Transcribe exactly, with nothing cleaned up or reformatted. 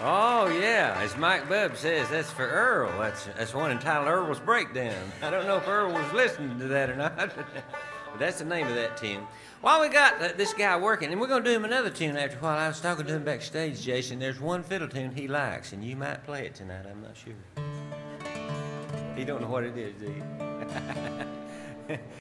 Oh, yeah, as Mike Bubb says, that's for Earl. That's, that's one entitled Earl's Breakdown. I don't know if Earl was listening to that or not, but that's the name of that tune. While we got uh, this guy working, and we're going to do him another tune after a while. I was talking to him backstage, Jason. There's one fiddle tune he likes, and you might play it tonight. I'm not sure. He don't know what it is, do you?